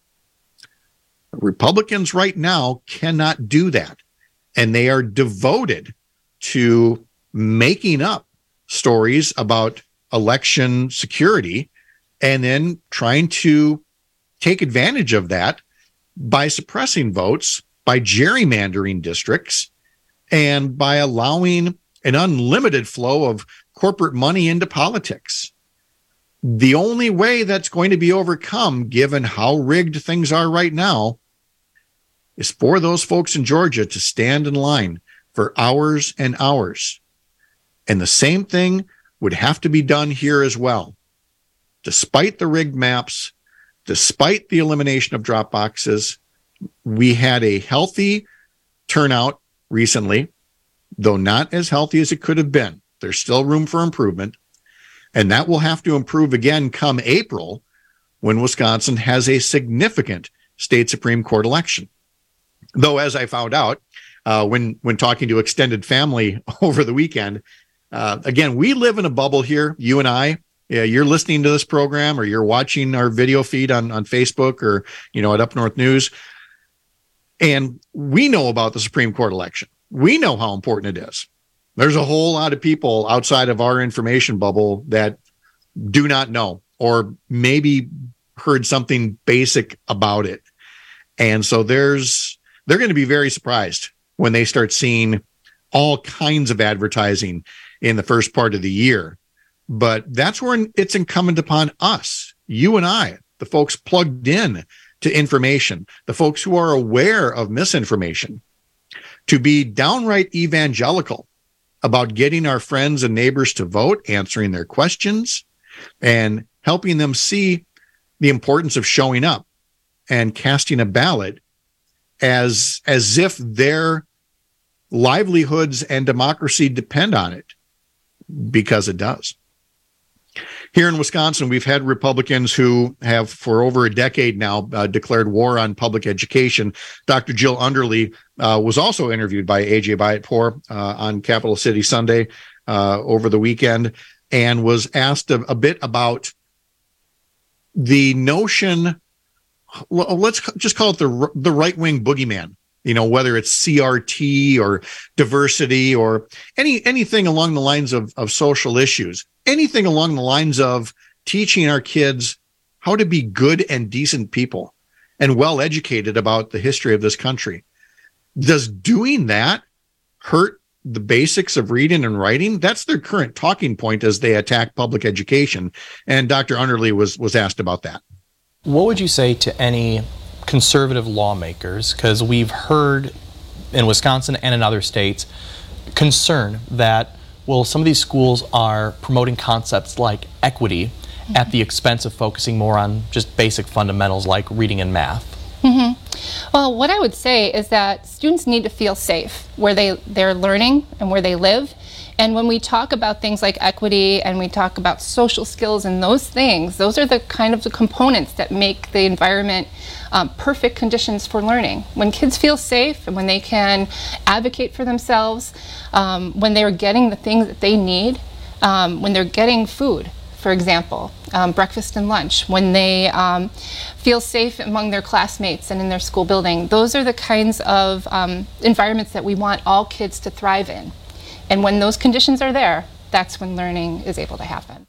Republicans right now cannot do that. And they are devoted to making up stories about election security and then trying to take advantage of that by suppressing votes, by gerrymandering districts, and by allowing an unlimited flow of corporate money into politics. The only way that's going to be overcome, given how rigged things are right now, is for those folks in Georgia to stand in line for hours and hours. And the same thing would have to be done here as well. Despite the rigged maps, despite the elimination of drop boxes, we had a healthy turnout recently, though not as healthy as it could have been. There's still room for improvement. And that will have to improve again come April when Wisconsin has a significant state Supreme Court election. Though, as I found out when talking to extended family over the weekend, again, we live in a bubble here, you and I. Yeah, you're listening to this program or you're watching our video feed on Facebook or, at Up North News. And we know about the Supreme Court election. We know how important it is. There's a whole lot of people outside of our information bubble that do not know or maybe heard something basic about it. And so they're going to be very surprised when they start seeing all kinds of advertising in the first part of the year. But that's where it's incumbent upon us, you and I, the folks plugged in to information, the folks who are aware of misinformation, to be downright evangelical about getting our friends and neighbors to vote, answering their questions, and helping them see the importance of showing up and casting a ballot as if their livelihoods and democracy depend on it, because it does. Here in Wisconsin, we've had Republicans who have, for over a decade now, declared war on public education. Dr. Jill Underly was also interviewed by A.J. Bayat-Pour on Capital City Sunday over the weekend and was asked a bit about the notion, let's just call it the right-wing boogeyman, whether it's CRT or diversity or anything along the lines of social issues. Anything along the lines of teaching our kids how to be good and decent people and well educated about the history of this country. Does doing that hurt the basics of reading and writing? That's their current talking point as they attack public education. And Dr. Underly was asked about that. What would you say to any conservative lawmakers? Because we've heard in Wisconsin and in other states concern that some of these schools are promoting concepts like equity at the expense of focusing more on just basic fundamentals like reading and math. Well, what I would say is that students need to feel safe where they're learning and where they live. And when we talk about things like equity and we talk about social skills and those things, those are the kind of the components that make the environment perfect conditions for learning. When kids feel safe and when they can advocate for themselves, when they're getting the things that they need, when they're getting food, for example, breakfast and lunch, when they feel safe among their classmates and in their school building. Those are the kinds of environments that we want all kids to thrive in. And when those conditions are there, that's when learning is able to happen.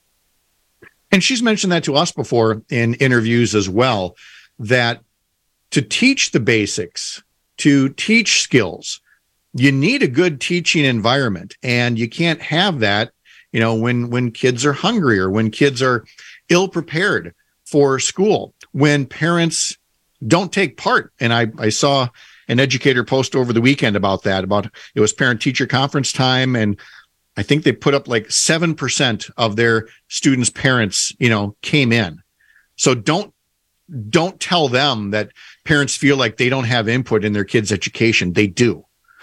And she's mentioned that to us before in interviews as well, that to teach the basics, to teach skills, you need a good teaching environment. And you can't have that, you know, when kids are hungry or when kids are ill prepared for school, when parents don't take part. And I saw an educator post over the weekend about that, it was parent teacher conference time. And I think they put up like 7% of their students' parents, you know, came in. So don't tell them that parents feel like they don't have input in their kids' education. They do.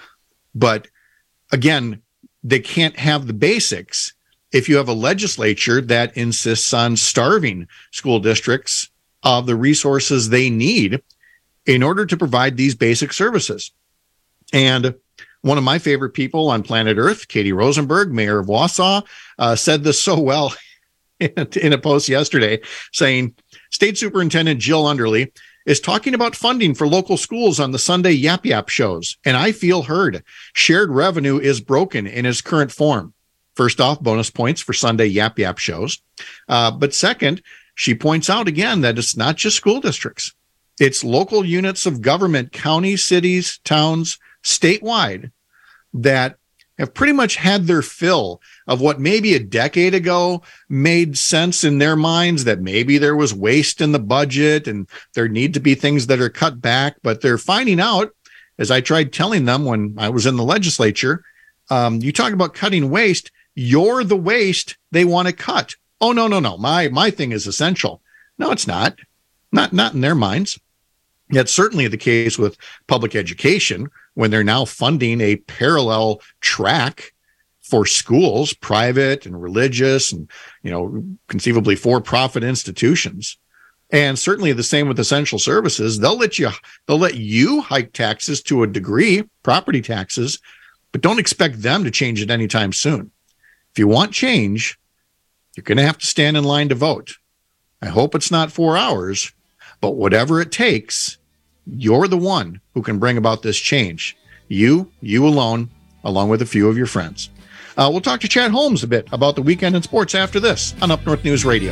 But again, they can't have the basics if you have a legislature that insists on starving school districts of the resources they need in order to provide these basic services. And one of my favorite people on planet Earth, Katie Rosenberg, mayor of Wausau, said this so well in a post yesterday, saying, State Superintendent Jill Underly is talking about funding for local schools on the Sunday Yap Yap shows, and I feel heard. Shared revenue is broken in its current form. First off, bonus points for Sunday Yap Yap shows. But second, she points out again that it's not just school districts. It's local units of government, counties, cities, towns, statewide, that have pretty much had their fill of what maybe a decade ago made sense in their minds, that maybe there was waste in the budget and there need to be things that are cut back. But they're finding out, as I tried telling them when I was in the legislature, you talk about cutting waste, you're the waste they want to cut. Oh, no. My thing is essential. No, it's not. Not in their minds. That's certainly the case with public education, when they're now funding a parallel track for schools, private and religious and, you know, conceivably for-profit institutions. And certainly the same with essential services. They'll let you hike taxes to a degree, property taxes, but don't expect them to change it anytime soon. If you want change, you're going to have to stand in line to vote. I hope it's not 4 hours, but whatever it takes, you're the one who can bring about this change. You alone, along with a few of your friends. We'll talk to Chad Holmes a bit about the weekend in sports after this on Up North News Radio.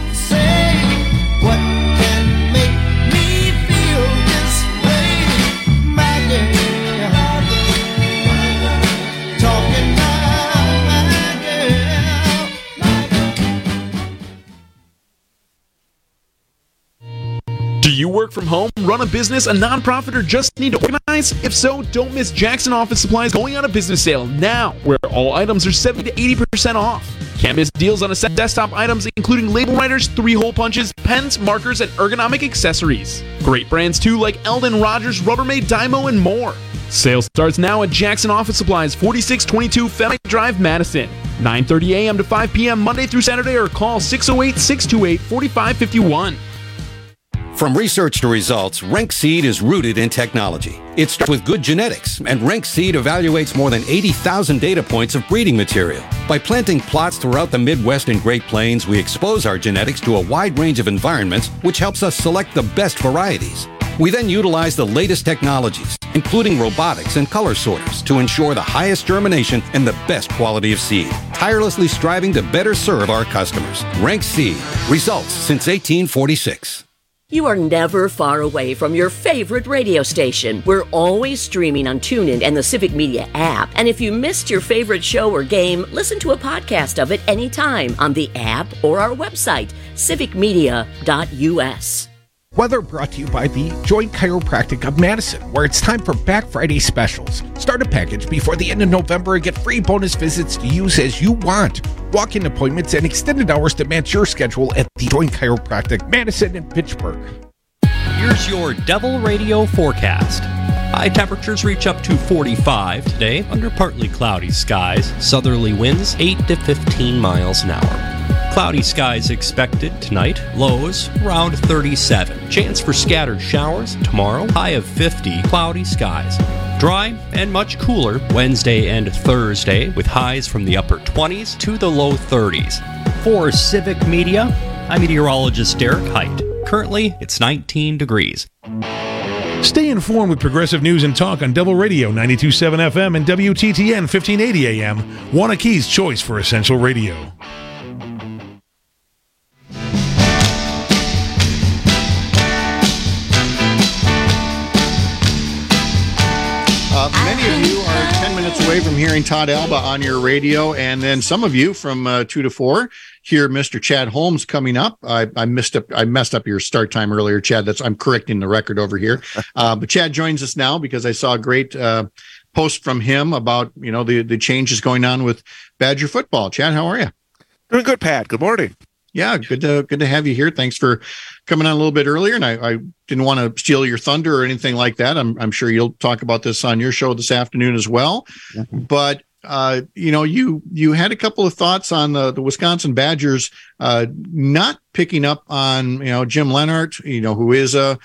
Do you work from home, run a business, a nonprofit, or just need to organize? If so, don't miss Jackson Office Supplies going on a business sale now, where all items are 70 to 80% off. Can't miss deals on a set desktop items, including label writers, 3-hole punches, pens, markers, and ergonomic accessories. Great brands too, like Eldon, Rogers, Rubbermaid, Dymo, and more. Sale starts now at Jackson Office Supplies, 4622 Fenwick Drive, Madison. 9:30 a.m. to 5 p.m. Monday through Saturday, or call 608-628-4551. From research to results, Renk Seed is rooted in technology. It starts with good genetics, and Renk Seed evaluates more than 80,000 data points of breeding material. By planting plots throughout the Midwest and Great Plains, we expose our genetics to a wide range of environments, which helps us select the best varieties. We then utilize the latest technologies, including robotics and color sorters, to ensure the highest germination and the best quality of seed, tirelessly striving to better serve our customers. Renk Seed. Results since 1846. You are never far away from your favorite radio station. We're always streaming on TuneIn and the Civic Media app. And if you missed your favorite show or game, listen to a podcast of it anytime on the app or our website, civicmedia.us. Weather brought to you by the Joint Chiropractic of Madison, where it's time for Black Friday specials. Start a package before the end of November and get free bonus visits to use as you want. Walk-in appointments and extended hours to match your schedule at the Joint Chiropractic, Madison and Pittsburgh. Here's your Devil Radio forecast. High temperatures reach up to 45 today under partly cloudy skies. Southerly winds 8 to 15 miles an hour. Cloudy skies expected tonight. Lows around 37. Chance for scattered showers tomorrow. High of 50. Cloudy skies. Dry and much cooler Wednesday and Thursday with highs from the upper 20s to the low 30s. For Civic Media, I'm meteorologist Derek Height. Currently, it's 19 degrees. Stay informed with progressive news and talk on Double Radio 92.7 FM and WTTN 1580 AM, Waunakee's choice for essential radio. Many of you are 10 minutes away from hearing Todd Alba on your radio, and then some of you from 2 to 4 hear Mr. Chad Holmes coming up. I messed up your start time earlier, Chad. I'm correcting the record over here. But Chad joins us now because I saw a great post from him about the changes going on with Badger football. Chad, how are you? Doing good, Pat. Good morning. Yeah, good to have you here. Thanks for coming on a little bit earlier. And I didn't want to steal your thunder or anything like that. I'm sure you'll talk about this on your show this afternoon as well. Mm-hmm. But you had a couple of thoughts on the Wisconsin Badgers not picking up on Jim Leonhard, who is a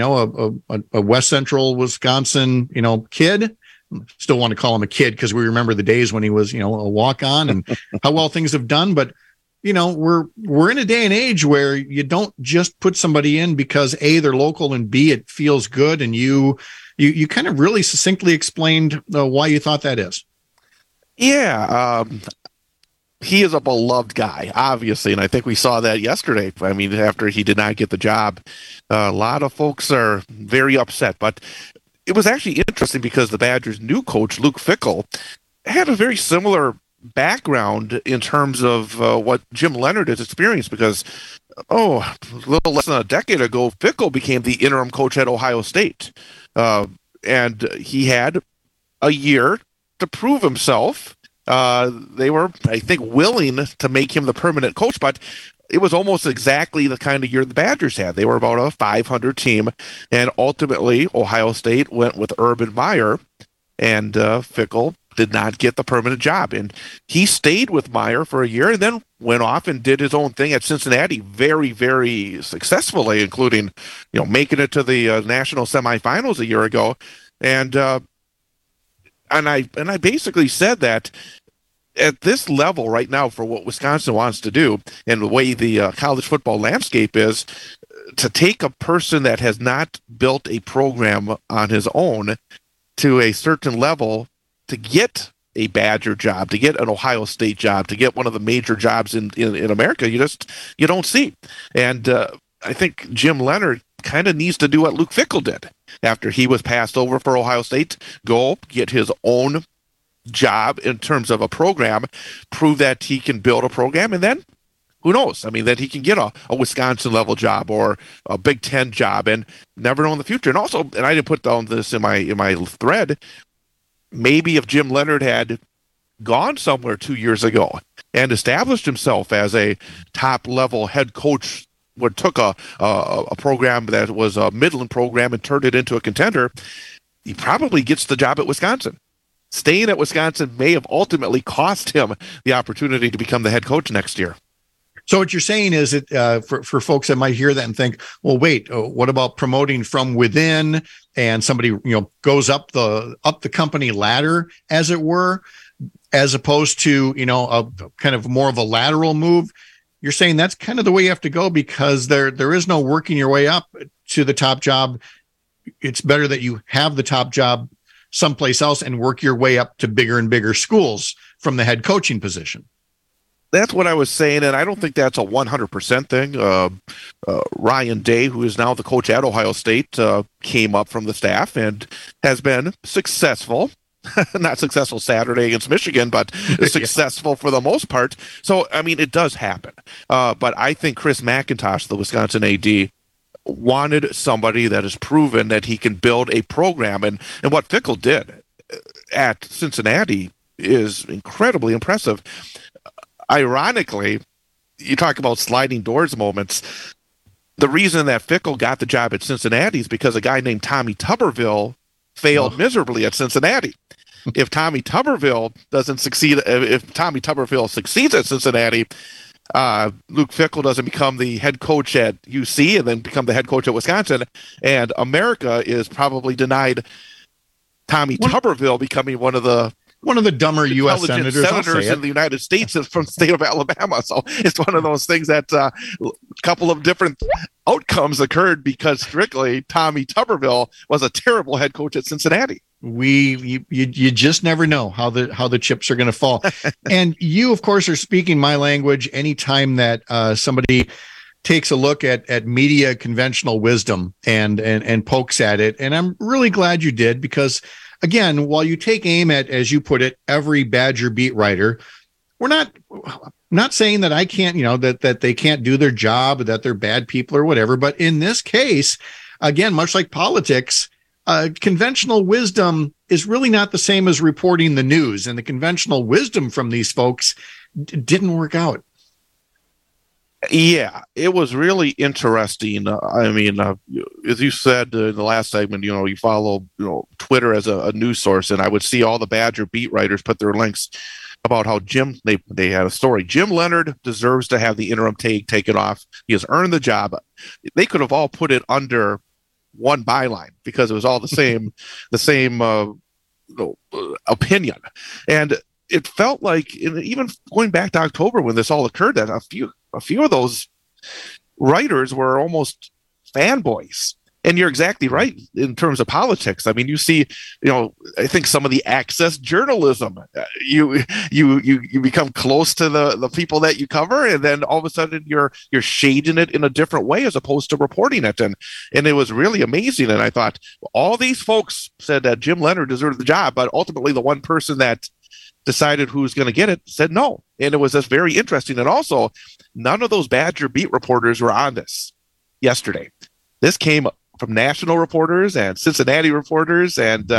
West Central Wisconsin kid. Still want to call him a kid because we remember the days when he was a walk-on and how well things have done, but. We're in a day and age where you don't just put somebody in because A, they're local, and B, it feels good. And you kind of really succinctly explained why you thought that is. Yeah. He is a beloved guy, obviously. And I think we saw that yesterday. I mean, after he did not get the job, a lot of folks are very upset, but it was actually interesting because the Badgers' new coach, Luke Fickell, had a very similar background in terms of what Jim Leonhard has experienced because, a little less than a decade ago, Fickell became the interim coach at Ohio State. And he had a year to prove himself. They were, I think, willing to make him the permanent coach, but it was almost exactly the kind of year the Badgers had. They were about a 500 team, and ultimately Ohio State went with Urban Meyer, and Fickell did not get the permanent job. And he stayed with Meyer for a year and then went off and did his own thing at Cincinnati very, very successfully, including, making it to the national semifinals a year ago. And I basically said that at this level right now for what Wisconsin wants to do and the way the college football landscape is, to take a person that has not built a program on his own to a certain level to get a Badger job, to get an Ohio State job, to get one of the major jobs in America, you don't see. And I think Jim Leonhard kind of needs to do what Luke Fickell did after he was passed over for Ohio State, go get his own job in terms of a program, prove that he can build a program, and then who knows? I mean, that he can get a Wisconsin level job or a Big Ten job, and never know in the future. And also, and I didn't put down this in my thread, maybe if Jim Leonhard had gone somewhere 2 years ago and established himself as a top-level head coach, took a program that was a Midland program and turned it into a contender, he probably gets the job at Wisconsin. Staying at Wisconsin may have ultimately cost him the opportunity to become the head coach next year. So what you're saying is that for folks that might hear that and think, well, wait, what about promoting from within and somebody goes up the company ladder, as it were, as opposed to a kind of more of a lateral move? You're saying that's kind of the way you have to go because there is no working your way up to the top job. It's better that you have the top job someplace else and work your way up to bigger and bigger schools from the head coaching position. That's what I was saying, and I don't think that's a 100% thing. Ryan Day, who is now the coach at Ohio State, came up from the staff and has been successful. Not successful Saturday against Michigan, but successful for the most part. So, I mean, it does happen. But I think Chris McIntosh, the Wisconsin AD, wanted somebody that has proven that he can build a program. And what Fickell did at Cincinnati is incredibly impressive. Ironically, you talk about sliding doors moments. The reason that Fickell got the job at Cincinnati is because a guy named Tommy Tuberville failed miserably at Cincinnati. If Tommy Tuberville doesn't succeed, if Tommy Tuberville succeeds at Cincinnati, Luke Fickell doesn't become the head coach at UC and then become the head coach at Wisconsin, and America is probably denied Tommy Tuberville becoming one of the dumber U.S. senators in the United States from the state of Alabama. So it's one of those things that a couple of different outcomes occurred because strictly Tommy Tuberville was a terrible head coach at Cincinnati. You just never know how the chips are going to fall. And you, of course, are speaking my language anytime that somebody takes a look at media conventional wisdom and pokes at it. And I'm really glad you did, because again, while you take aim at, as you put it, every Badger beat writer, we're not saying that I can't, that they can't do their job, or that they're bad people or whatever. But in this case, again, much like politics, conventional wisdom is really not the same as reporting the news, and the conventional wisdom from these folks didn't work out. Yeah, it was really interesting. As you said in the last segment, you follow Twitter as a news source, and I would see all the Badger beat writers put their links about how they had a story. Jim Leonard deserves to have the interim taken off. He has earned the job. They could have all put it under one byline because it was all the same opinion. And it felt like, even going back to October when this all occurred, that a few of those writers were almost fanboys. And you're exactly right in terms of politics. I mean, you see, I think some of the access journalism, you become close to the people that you cover, and then all of a sudden you're shading it in a different way as opposed to reporting it. And it was really amazing. And I thought, all these folks said that Jim Leonard deserved the job, but ultimately the one person that decided who's going to get it said no. And it was just very interesting. And also, none of those Badger beat reporters were on this yesterday. This came from national reporters and Cincinnati reporters, and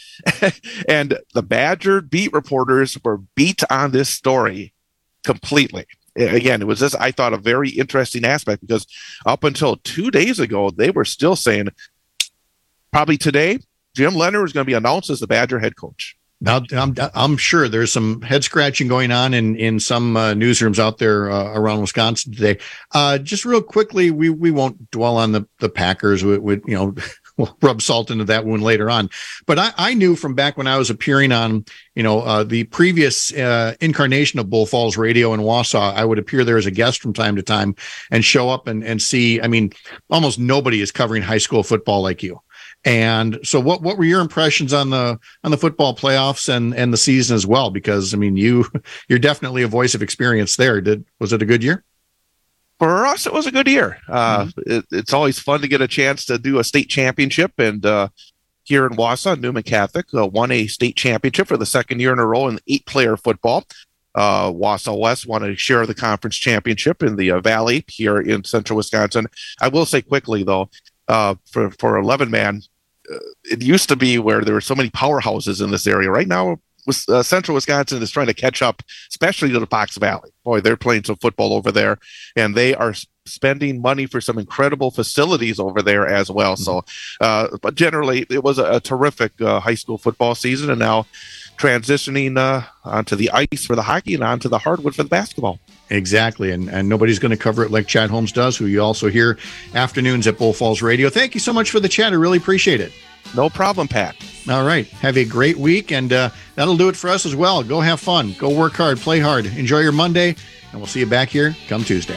and the Badger beat reporters were beat on this story completely. Again, it was just, I thought, a very interesting aspect, because up until 2 days ago, they were still saying probably today Jim Leonard was going to be announced as the Badger head coach. Now, I'm sure there's some head scratching going on in some newsrooms out there around Wisconsin today. Just real quickly, we won't dwell on the Packers. We'll rub salt into that wound later on. But I knew from back when I was appearing on the previous incarnation of Bull Falls Radio in Wausau, I would appear there as a guest from time to time and show up and see. I mean, almost nobody is covering high school football like you. And so what were your impressions on the football playoffs and the season as well? Because, I mean, you're definitely a voice of experience there. Was it a good year? For us, it was a good year. It's always fun to get a chance to do a state championship. And here in Wausau, Newman Catholic won a state championship for the second year in a row in 8-player football. Wausau West won a share of the conference championship in the Valley here in central Wisconsin. I will say quickly, though, for 11-man, it used to be where there were so many powerhouses in this area. Right now, central Wisconsin is trying to catch up, especially to the Fox Valley. Boy, they're playing some football over there, and they are spending money for some incredible facilities over there as well. So, but generally, it was a terrific high school football season, and now transitioning onto the ice for the hockey and onto the hardwood for the basketball. Exactly, and nobody's going to cover it like Chad Holmes does, who you also hear afternoons at Bull Falls Radio. Thank you so much for the chat. I really appreciate it. No problem, Pat. All right. Have a great week, and that'll do it for us as well. Go have fun. Go work hard. Play hard. Enjoy your Monday, and we'll see you back here come Tuesday.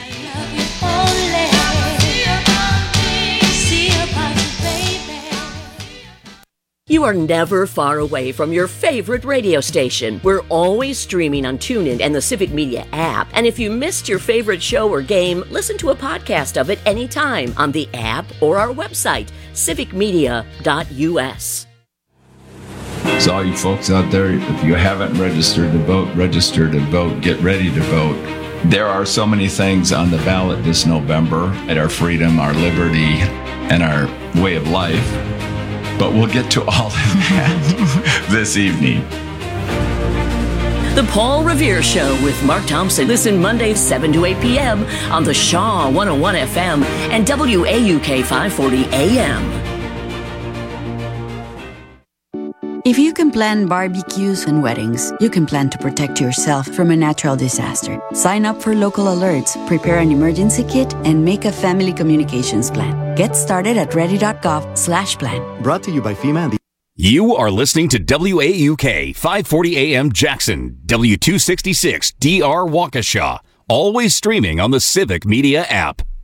You are never far away from your favorite radio station. We're always streaming on TuneIn and the Civic Media app. And if you missed your favorite show or game, listen to a podcast of it anytime on the app or our website, civicmedia.us. So all you folks out there, if you haven't registered to vote, register to vote, get ready to vote. There are so many things on the ballot this November at our freedom, our liberty, and our way of life. But we'll get to all of that this evening. The Paul Revere Show with Mark Thompson. Listen Mondays 7 to 8 p.m. on the Shaw 101 FM and WAUK 540 AM. If you can plan barbecues and weddings, you can plan to protect yourself from a natural disaster. Sign up for local alerts, prepare an emergency kit, and make a family communications plan. Get started at ready.gov/plan. Brought to you by FEMA and the... You are listening to WAUK 540 AM Jackson, W266 DR Waukesha, always streaming on the Civic Media app.